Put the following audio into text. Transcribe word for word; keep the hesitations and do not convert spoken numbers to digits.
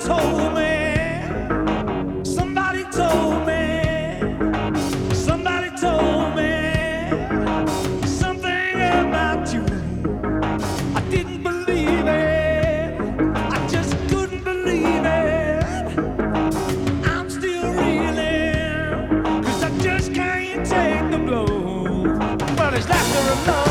told me, somebody told me, somebody told me something about you. I didn't believe it, I just couldn't believe it. I'm still reeling, 'cause I just can't take the blow. But it's laughter of love.